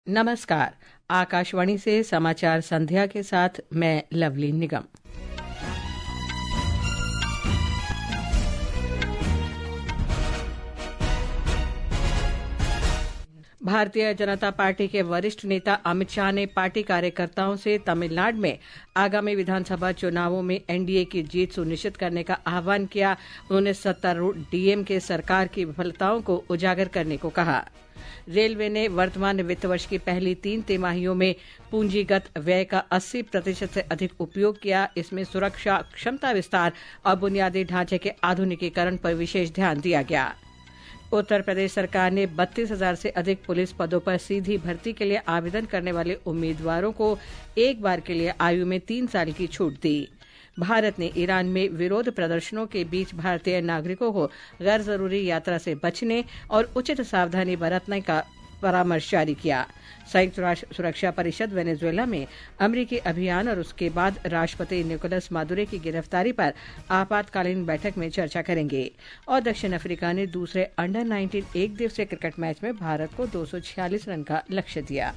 नमस्कार। आकाशवाणी से समाचार संध्या के साथ मैं लवली निगम। भारतीय जनता पार्टी के वरिष्ठ नेता अमित शाह ने पार्टी कार्यकर्ताओं से तमिलनाडु में आगामी विधानसभा चुनावों में एनडीए की जीत सुनिश्चित करने का आह्वान किया। उन्होंने सत्तारूढ़ डीएमके सरकार की विफलताओं को उजागर करने को कहा। रेलवे ने वर्तमान वित्त वर्ष की पहली 3 तिमाहियों में पूंजीगत व्यय का 80% से अधिक उपयोग किया। इसमें सुरक्षा, क्षमता विस्तार और बुनियादी ढांचे के आधुनिकीकरण पर विशेष ध्यान दिया गया। उत्तर प्रदेश सरकार ने 32,000 से अधिक पुलिस पदों पर सीधी भर्ती के लिए आवेदन करने वाले उम्मीदवारों को एक बार के लिए आयु में 3 साल की छूट दी। भारत ने ईरान में विरोध प्रदर्शनों के बीच भारतीय नागरिकों को गैर जरूरी यात्रा से बचने और उचित सावधानी बरतने का परामर्श जारी किया। संयुक्त राष्ट्र सुरक्षा परिषद वेनेजुएला में अमेरिकी अभियान और उसके बाद राष्ट्रपति निकोलस मादुरो की गिरफ्तारी पर आपातकालीन बैठक में चर्चा करेंगे। और दक्षिण अफ्रीका ने दूसरे अंडर 19 एक दिवसीय क्रिकेट मैच में भारत को 246 रन का लक्ष्य दिया।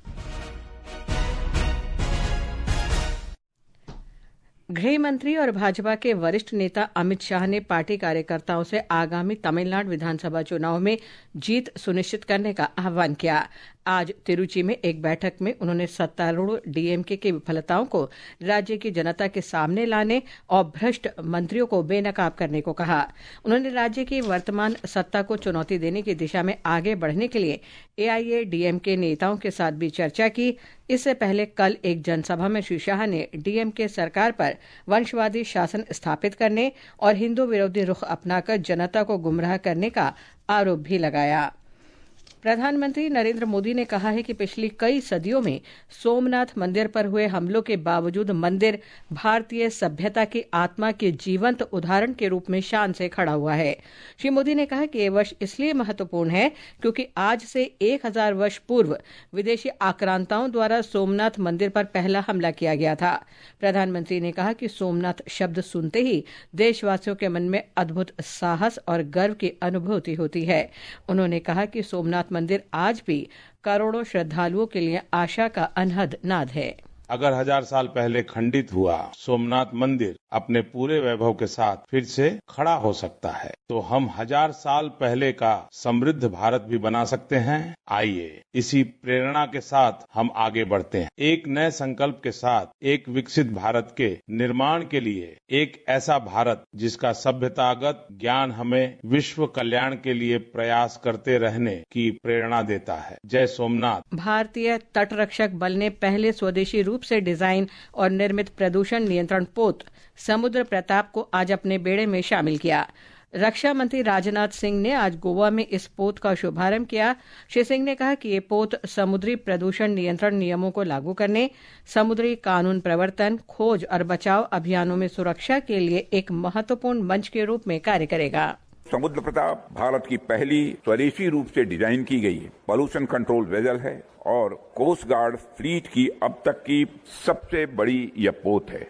गृह मंत्री और भाजपा के वरिष्ठ नेता अमित शाह ने पार्टी कार्यकर्ताओं से आगामी तमिलनाडु विधानसभा चुनाव में जीत सुनिश्चित करने का आह्वान किया। आज तिरुचि में एक बैठक में उन्होंने सत्तारूढ़ डीएमके की विफलताओं को राज्य की जनता के सामने लाने और भ्रष्ट मंत्रियों को बेनकाब करने को कहा। उन्होंने राज्य की वर्तमान सत्ता को चुनौती देने की दिशा में आगे बढ़ने के लिए एआईएडीएमके नेताओं के साथ भी चर्चा की। इससे पहले कल एक जनसभा में श्री शाह ने डीएमके सरकार पर वंशवादी शासन स्थापित करने और हिंदू विरोधी रुख अपनाकर जनता को गुमराह करने का आरोप भी लगाया। प्रधानमंत्री नरेंद्र मोदी ने कहा है कि पिछली कई सदियों में सोमनाथ मंदिर पर हुए हमलों के बावजूद मंदिर भारतीय सभ्यता की आत्मा के जीवंत उदाहरण के रूप में शान से खड़ा हुआ है। श्री मोदी ने कहा कि ये वर्ष इसलिए महत्वपूर्ण है क्योंकि आज से 1000 वर्ष पूर्व विदेशी आक्रांताओं द्वारा सोमनाथ मंदिर पर पहला हमला किया गया था। प्रधानमंत्री ने कहा कि सोमनाथ शब्द सुनते ही देशवासियों के मन में अद्भुत साहस और गर्व की अनुभूति होती है। उन्होंने कहा कि सोमनाथ मंदिर आज भी करोड़ों श्रद्धालुओं के लिए आशा का अनहद नाद है। अगर 1000 साल पहले खंडित हुआ सोमनाथ मंदिर अपने पूरे वैभव के साथ फिर से खड़ा हो सकता है, तो हम 1000 साल पहले का समृद्ध भारत भी बना सकते हैं। आइए इसी प्रेरणा के साथ हम आगे बढ़ते हैं। एक नए संकल्प के साथ एक विकसित भारत के निर्माण के लिए, एक ऐसा भारत जिसका सभ्यतागत ज्ञान हमें विश्व कल्याण के लिए प्रयास करते रहने की प्रेरणा देता है। जय सोमनाथ। भारतीय तटरक्षक बल ने पहले स्वदेशी रूप से डिजाइन और निर्मित प्रदूषण नियंत्रण पोत समुद्र प्रताप को आज अपने बेड़े में शामिल किया। रक्षा मंत्री राजनाथ सिंह ने आज गोवा में इस पोत का शुभारंभ किया। श्री सिंह ने कहा कि ये पोत समुद्री प्रदूषण नियंत्रण नियमों को लागू करने, समुद्री कानून प्रवर्तन, खोज और बचाव अभियानों में सुरक्षा के लिए एक महत्वपूर्ण मंच के रूप में कार्य करेगा। समुद्र प्रताप भारत की पहली स्वदेशी रूप से डिजाइन की गई पॉल्यूशन कंट्रोल वेसल है और कोस्ट गार्ड फ्लीट की अब तक की सबसे बड़ी यह पोत है।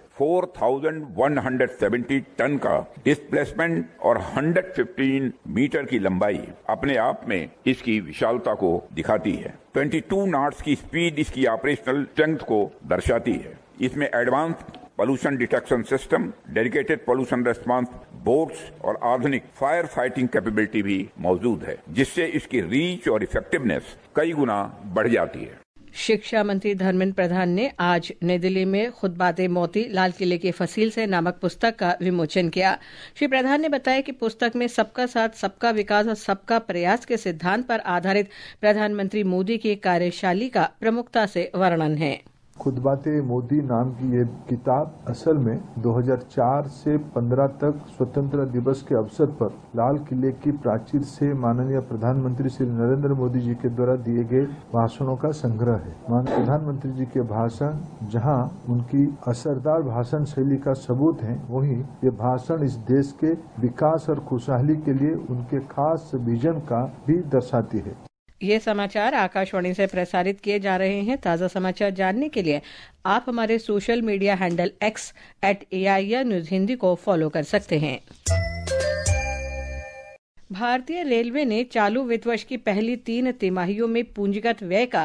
4170 टन का डिस्प्लेसमेंट और 115 मीटर की लंबाई अपने आप में इसकी विशालता को दिखाती है। 22 नॉट्स की स्पीड इसकी ऑपरेशनल स्ट्रेंथ को दर्शाती है। इसमें advance pollution detection system, dedicated pollution response bots और आधुनिक फायर फाइटिंग कैपेबिलिटी भी मौजूद है, जिससे इसकी रीच और इफेक्टिवनेस कई गुना बढ़ जाती है। शिक्षा मंत्री धर्मेंद्र प्रधान ने आज नई दिल्ली में खुद बातें मोती लाल किले की फसील से नामक पुस्तक का विमोचन किया। श्री प्रधान ने बताया कि पुस्तक में सबका साथ, सबका विकास और सबका प्रयास के सिद्धांत पर आधारित प्रधानमंत्री मोदी की कार्यशैली का प्रमुखता से वर्णन है। खुद बातें मोदी नाम की ये किताब असल में 2004 से 15 तक स्वतंत्रता दिवस के अवसर पर लाल किले की प्राचीर से माननीय प्रधानमंत्री श्री नरेंद्र मोदी जी के द्वारा दिए गए भाषणों का संग्रह है। माननीय प्रधानमंत्री जी के भाषण जहां उनकी असरदार भाषण शैली का सबूत है, वहीं ये भाषण इस देश के विकास और खुशहाली के लिए उनके खास विजन का भी दर्शाती है। ये समाचार आकाशवाणी से प्रसारित किए जा रहे हैं। ताज़ा समाचार जानने के लिए आप हमारे social media handle @AIR news Hindi को फॉलो कर सकते हैं। भारतीय रेलवे ने चालू वित्त वर्ष की पहली 3 तिमाहियों में पूंजीगत व्यय का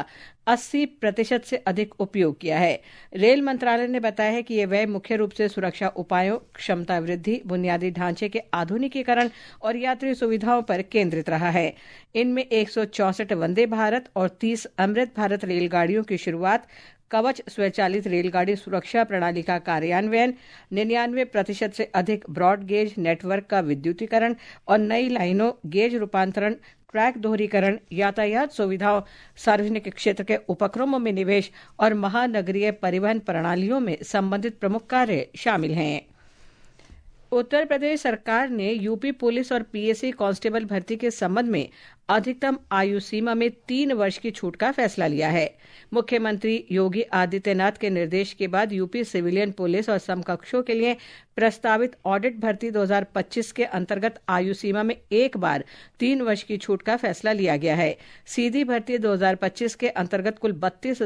80% से अधिक उपयोग किया है। रेल मंत्रालय ने बताया है कि यह व्यय मुख्य रूप से सुरक्षा उपायों, क्षमता वृद्धि, बुनियादी ढांचे के आधुनिकीकरण और यात्री सुविधाओं पर केंद्रित रहा है। इनमें 164 वंदे भारत और 30 अमृत भारत रेलगाड़ियों की शुरुआत, कवच स्वचालित रेलगाड़ी सुरक्षा प्रणाली का कार्यान्वयन, 99% से अधिक ब्रॉड गेज नेटवर्क का विद्युतीकरण और नई लाइनों, गेज रूपांतरण, ट्रैक दोहरीकरण, यातायात सुविधाओं, सार्वजनिक क्षेत्र के उपक्रमों में निवेश और महानगरीय परिवहन प्रणालियों में संबंधित प्रमुख कार्य शामिल हैं। उत्तर प्रदेश सरकार ने यूपी पुलिस और पीएससी कांस्टेबल भर्ती के संबंध में अधिकतम आयु सीमा में 3 वर्ष की छूट का फैसला लिया है। मुख्यमंत्री योगी आदित्यनाथ के निर्देश के बाद यूपी सिविलियन पुलिस और समकक्षों के लिए प्रस्तावित ऑडिट भर्ती 2025 के अंतर्गत आयु सीमा में एक बार 3 वर्ष की छूट का फैसला लिया गया है। सीधी भर्ती 2025 के अंतर्गत कुल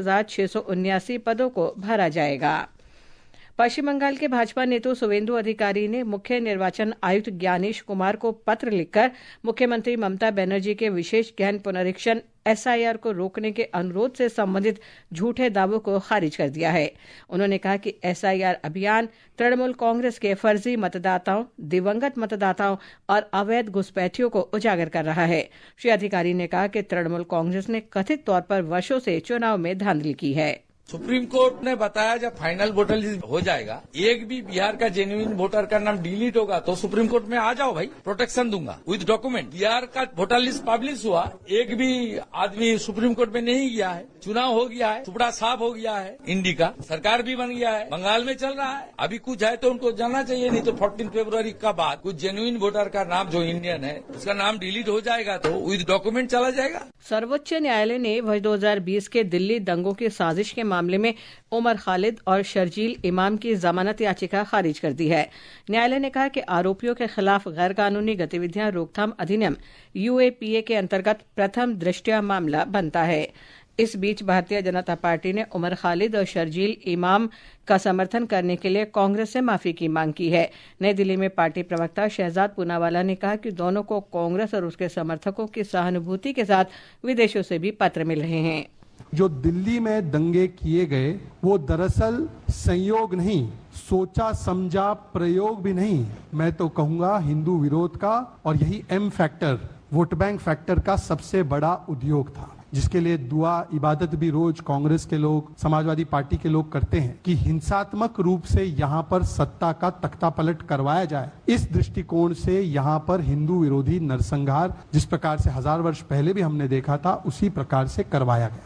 32,679 पदों को भरा जाएगा। पश्चिम बंगाल के भाजपा नेता शुवेंदु अधिकारी ने मुख्य निर्वाचन आयुक्त ज्ञानेश कुमार को पत्र लिखकर मुख्यमंत्री ममता बनर्जी के विशेष गहन पुनरीक्षण एसआईआर को रोकने के अनुरोध से संबंधित झूठे दावों को खारिज कर दिया है। उन्होंने कहा कि एसआईआर अभियान तृणमूल कांग्रेस के फर्जी मतदाताओं, दिवंगत मतदाताओं और अवैध घुसपैठियों को उजागर कर रहा है। श्री अधिकारी ने कहा कि तृणमूल कांग्रेस ने कथित तौर पर वर्षों से चुनाव में धांधली की है। सुप्रीम कोर्ट ने बताया जब फाइनल वोटर लिस्ट हो जाएगा, एक भी बिहार का जेन्युइन वोटर का नाम डिलीट होगा तो सुप्रीम कोर्ट में आ जाओ भाई, प्रोटेक्शन दूंगा विद डॉक्यूमेंट। बिहार का वोटर लिस्ट पब्लिश हुआ, एक भी आदमी सुप्रीम कोर्ट में नहीं गया है, चुनाव हो गया है, टुकड़ा साफ हो गया है, इंडी का सरकार भी बन गया है, बंगाल में चल रहा है। अभी कुछ है तो उनको जाना चाहिए, नहीं तो 14 फरवरी का बाद कुछ जेन्युइन वोटर का नाम जो इंडियन है उसका नाम डिलीट हो जाएगा तो विद डॉक्यूमेंट चला जाएगा। सर्वोच्च न्यायालय ने वर्ष 2020 के दिल्ली दंगों की साजिश के मामले में उमर खालिद और शर्जील इमाम की जमानत याचिका खारिज कर दी है। न्यायालय ने कहा कि आरोपियों के खिलाफ गैर कानूनी गतिविधियां रोकथाम अधिनियम यूएपीए के अंतर्गत प्रथम दृष्टया मामला बनता है। इस बीच भारतीय जनता पार्टी ने उमर खालिद और शर्जील इमाम का समर्थन करने के लिए कांग्रेस से माफी की मांग की है। नई दिल्ली में पार्टी प्रवक्ता शहजाद पूनावाला ने कहा कि दोनों को कांग्रेस और उसके समर्थकों की सहानुभूति के साथ विदेशों से भी पत्र मिल रहे हैं। जो दिल्ली में दंगे किए गए वो दरअसल संयोग नहीं, सोचा समझा प्रयोग भी नहीं, मैं तो कहूंगा हिंदू विरोध का और यही M factor, vote bank factor का सबसे बड़ा उद्योग था, जिसके लिए दुआ इबादत भी रोज कांग्रेस के लोग, समाजवादी पार्टी के लोग करते हैं कि हिंसात्मक रूप से यहाँ पर सत्ता का तख्ता पलट करवाया जाए। इस दृष्टिकोण से यहाँ पर हिंदू विरोधी नरसंहार जिस प्रकार से 1000 वर्ष पहले भी हमने देखा था उसी प्रकार से करवाया गया।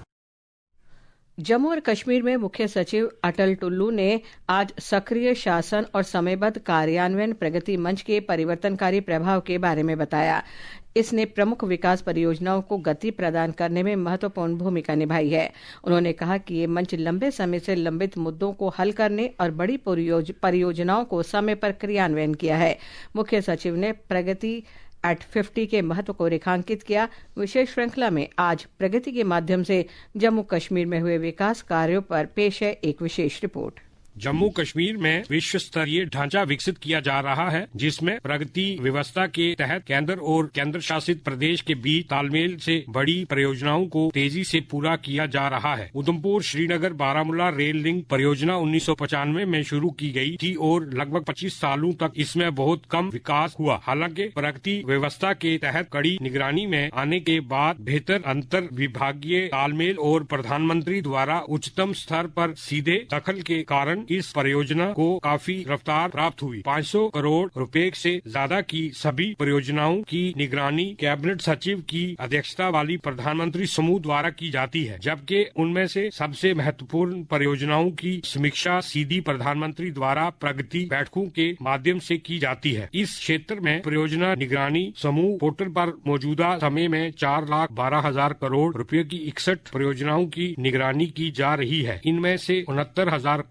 जम्मू और कश्मीर में मुख्य सचिव अटल टुल्लू ने आज सक्रिय शासन और समयबद्ध कार्यान्वयन प्रगति मंच के परिवर्तनकारी प्रभाव के बारे में बताया। इसने प्रमुख विकास परियोजनाओं को गति प्रदान करने में महत्वपूर्ण भूमिका निभाई है। उन्होंने कहा कि ये मंच लंबे समय से लंबित मुद्दों को हल करने और बड़ी परियोजनाओं को समय पर क्रियान्वयन किया है। मुख्य सचिव ने प्रगति एट 50 के महत्व को रेखांकित किया। विशेष श्रृंखला में आज प्रगति के माध्यम से जम्मू कश्मीर में हुए विकास कार्यों पर पेश है एक विशेष रिपोर्ट। जम्मू कश्मीर में विश्व स्तरीय ढांचा विकसित किया जा रहा है, जिसमें प्रगति व्यवस्था के तहत केंद्र और केंद्र शासित प्रदेश के बीच तालमेल से बड़ी परियोजनाओं को तेजी से पूरा किया जा रहा है। उधमपुर श्रीनगर बारामूला रेल लिंक परियोजना 1995 में शुरू की गई थी और लगभग 25 सालों तक इसमें बहुत कम विकास हुआ। हालांकि प्रगति व्यवस्था के तहत कड़ी निगरानी में आने के बाद बेहतर अंतर विभागीय तालमेल और प्रधानमंत्री द्वारा उच्चतम स्तर पर सीधे दखल के कारण इस परियोजना को काफी रफ्तार प्राप्त हुई। 500 करोड़ रुपए से ज्यादा की सभी परियोजनाओं की निगरानी कैबिनेट सचिव की अध्यक्षता वाली प्रधानमंत्री समूह द्वारा की जाती है, जबकि उनमें से सबसे महत्वपूर्ण परियोजनाओं की समीक्षा सीधी प्रधानमंत्री द्वारा प्रगति बैठकों के माध्यम से की जाती है। इस क्षेत्र में परियोजना निगरानी समूह पोर्टल पर मौजूदा समय में 4,12,000 करोड़ रुपए की 61 परियोजनाओं की निगरानी की जा रही है। इनमें से 69,000 करोड़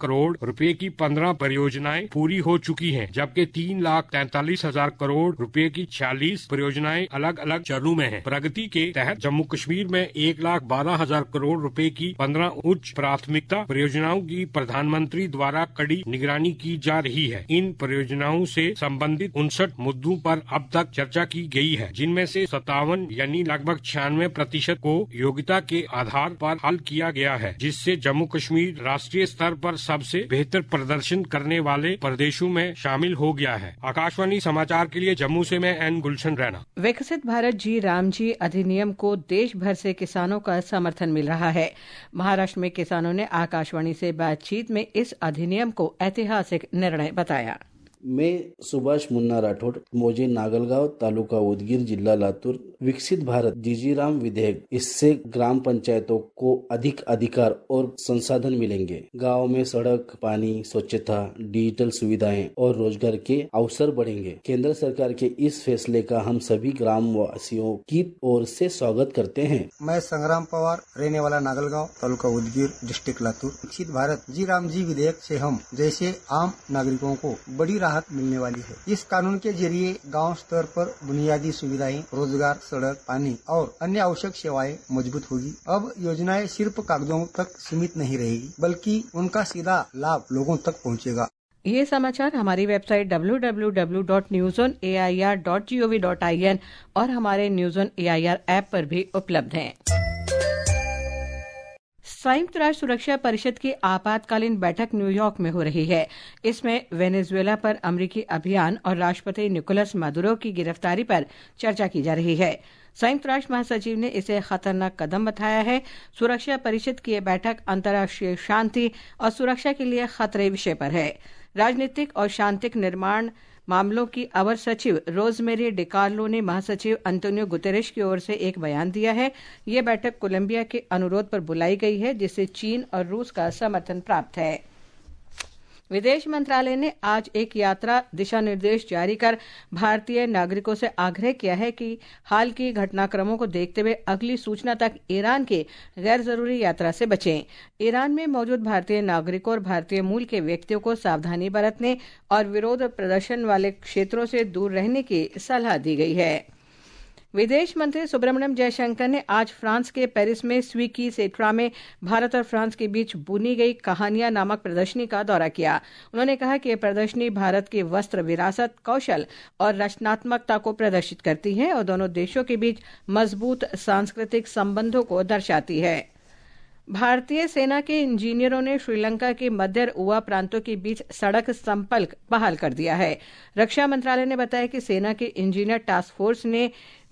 रुपए की 15 परियोजनाएं पूरी हो चुकी हैं, जबकि 3,43,000 करोड़ रुपए की 46 परियोजनाएं अलग अलग चरणों में हैं। प्रगति के तहत जम्मू कश्मीर में 1,12,000 करोड़ रुपए की 15 उच्च प्राथमिकता परियोजनाओं की प्रधानमंत्री द्वारा कड़ी निगरानी की जा रही है। इन परियोजनाओं से संबंधित 59 मुद्दों पर अब तक चर्चा की गई है, जिनमें से 57 यानी लगभग 96% को योग्यता के आधार पर हल किया गया है, जिससे जम्मू कश्मीर राष्ट्रीय स्तर पर सबसे बेहतर प्रदर्शन करने वाले प्रदेशों में शामिल हो गया है। आकाशवाणी समाचार के लिए जम्मू से मैं एन गुलशन रैना। विकसित भारत जी राम जी अधिनियम को देश भर से किसानों का समर्थन मिल रहा है। महाराष्ट्र में किसानों ने आकाशवाणी से बातचीत में इस अधिनियम को ऐतिहासिक निर्णय बताया। मैं सुभाष मुन्ना राठौड़, मौजे नागलगांव, तालुका उदगीर, जिला लातूर। विकसित भारत जीजीराम विधेयक, इससे ग्राम पंचायतों को अधिक अधिकार और संसाधन मिलेंगे। गांव में सड़क, पानी, स्वच्छता, डिजिटल सुविधाएं और रोजगार के अवसर बढ़ेंगे। केंद्र सरकार के इस फैसले का हम सभी ग्राम वासियों की ओर से स्वागत करते हैं। मैं संग्राम पवार, रहने वाला नागलगांव, तालुका उदगीर, डिस्ट्रिक्ट लातूर। विकसित भारत जी राम जी विधेयक से हम जैसे आम नागरिकों को बड़ी राहत मिलने वाली है। इस कानून के जरिए गांव स्तर पर बुनियादी सुविधाएं, रोजगार, सड़क, पानी और अन्य आवश्यक सेवाएं मजबूत होगी। अब योजनाएं सिर्फ कागजों तक सीमित नहीं रहेगी, बल्कि उनका सीधा लाभ लोगों तक पहुंचेगा। ये समाचार हमारी वेबसाइट www.newsonair.gov.in और हमारे न्यूज़ ऑन एआईआर ऐप पर भी उपलब्ध हैं। संयुक्त राष्ट्र सुरक्षा परिषद की आपातकालीन बैठक न्यूयॉर्क में हो रही है। इसमें वेनेजुएला पर अमेरिकी अभियान और राष्ट्रपति निकोलस मादुरो की गिरफ्तारी पर चर्चा की जा रही है। संयुक्त राष्ट्र महासचिव ने इसे खतरनाक कदम बताया है। सुरक्षा परिषद की यह बैठक अंतर्राष्ट्रीय शांति और सुरक्षा के लिए खतरे विषय पर है। राजनीतिक और शांतिक निर्माण मामलों की अवर सचिव रोजमेरी डिकार्लो ने महासचिव अंतोनियो गुतेरेश की ओर से एक बयान दिया है। यह बैठक कोलंबिया के अनुरोध पर बुलाई गई है, जिसे चीन और रूस का समर्थन प्राप्त है। विदेश मंत्रालय ने आज एक यात्रा दिशा निर्देश जारी कर भारतीय नागरिकों से आग्रह किया है कि हाल की घटनाक्रमों को देखते हुए अगली सूचना तक ईरान के गैर जरूरी यात्रा से बचें। ईरान में मौजूद भारतीय नागरिकों और भारतीय मूल के व्यक्तियों को सावधानी बरतने और विरोध प्रदर्शन वाले क्षेत्रों से दूर रहने की सलाह दी गई है। विदेश मंत्री सुब्रमण्यम जयशंकर ने आज फ्रांस के पेरिस में स्वीकी सेट्रा में भारत और फ्रांस के बीच बुनी गई कहानियां नामक प्रदर्शनी का दौरा किया। उन्होंने कहा कि यह प्रदर्शनी भारत की वस्त्र विरासत, कौशल और रचनात्मकता को प्रदर्शित करती है और दोनों देशों के बीच मजबूत सांस्कृतिक संबंधों को दर्शाती है। भारतीय सेना के इंजीनियरों ने श्रीलंका के मध्य उवा प्रांतों के बीच सड़क संपर्क बहाल कर दिया है। रक्षा मंत्रालय ने बताया कि सेना के इंजीनियर टास्क फोर्स ने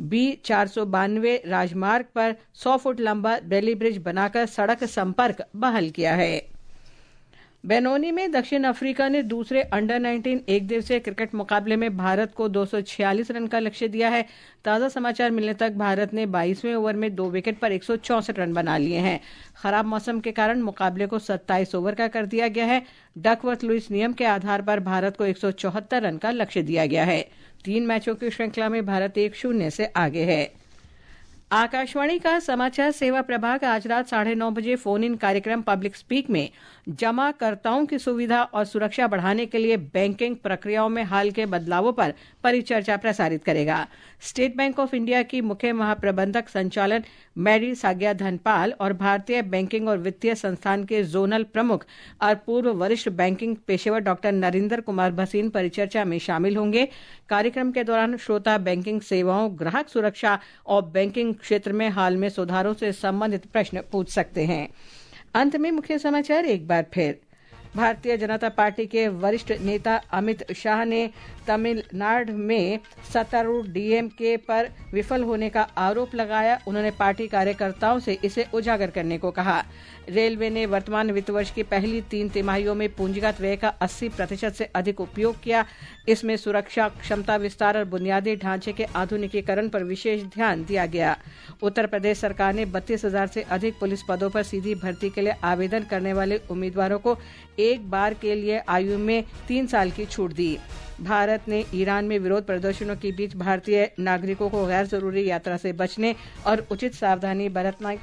B492 राजमार्ग पर 100 फुट लंबा बेली ब्रिज बनाकर सड़क संपर्क बहाल किया है। बेनोनी में दक्षिण अफ्रीका ने दूसरे अंडर 19 एक दिवसीय क्रिकेट मुकाबले में भारत को 246 रन का लक्ष्य दिया है। ताजा समाचार मिलने तक भारत ने 22वें ओवर में 2 विकेट पर 164 रन बना लिए हैं। खराब मौसम के कारण मुकाबले को 27 ओवर का कर दिया गया है। डकवर्थ लुइस नियम के आधार पर भारत को 174 रन का लक्ष्य दिया गया है। 3 मैचों की श्रृंखला में भारत 1-0 से आगे है। आकाशवाणी का समाचार सेवा प्रभाग आज रात 9:30 बजे फोन इन कार्यक्रम पब्लिक स्पीक में जमाकर्ताओं की सुविधा और सुरक्षा बढ़ाने के लिए बैंकिंग प्रक्रियाओं में हाल के बदलावों पर परिचर्चा प्रसारित करेगा। स्टेट बैंक ऑफ इंडिया की मुख्य महाप्रबंधक संचालन मैडी साग्या धनपाल और भारतीय बैंकिंग और वित्तीय संस्थान के जोनल प्रमुख और पूर्व वरिष्ठ बैंकिंग पेशेवर डॉक्टर नरेंद्र कुमार भसीन परिचर्चा में शामिल होंगे। कार्यक्रम के दौरान श्रोता बैंकिंग सेवाओं, ग्राहक सुरक्षा और बैंकिंग क्षेत्र में हाल में सुधारों से संबंधित प्रश्न पूछ सकते हैं। अंत में मुख्य समाचार एक बार फिर। भारतीय जनता पार्टी के वरिष्ठ नेता अमित शाह ने तमिलनाडु में सत्तारूढ़ डीएमके पर विफल होने का आरोप लगाया। उन्होंने पार्टी कार्यकर्ताओं से इसे उजागर करने को कहा। रेलवे ने वर्तमान वित्त वर्ष की पहली 3 तिमाहियों में पूंजीगत व्यय का 80% से अधिक उपयोग किया। इसमें सुरक्षा, क्षमता विस्तार और बुनियादी ढांचे के आधुनिकीकरण पर विशेष ध्यान दिया गया। उत्तर प्रदेश सरकार ने 32,000 से अधिक पुलिस पदों पर सीधी भर्ती के लिए आवेदन करने वाले उम्मीदवारों को एक बार के लिए आयु में 3 साल की छूट दी। भारत ने ईरान में विरोध प्रदर्शनों के बीच भारतीय नागरिकों को गैर जरूरी यात्रा से बचने और उचित सावधानी बरतने का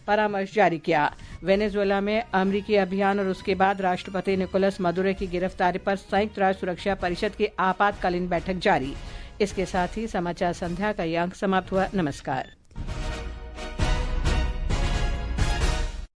परामर्श जारी किया। वेनेजुएला में अमेरिकी अभियान और उसके बाद राष्ट्रपति निकोलस मदुरो की गिरफ्तारी पर संयुक्त राष्ट्र सुरक्षा परिषद की आपातकालीन बैठक जारी। इसके साथ ही समाचार संध्या का ये अंक समाप्त हुआ। नमस्कार।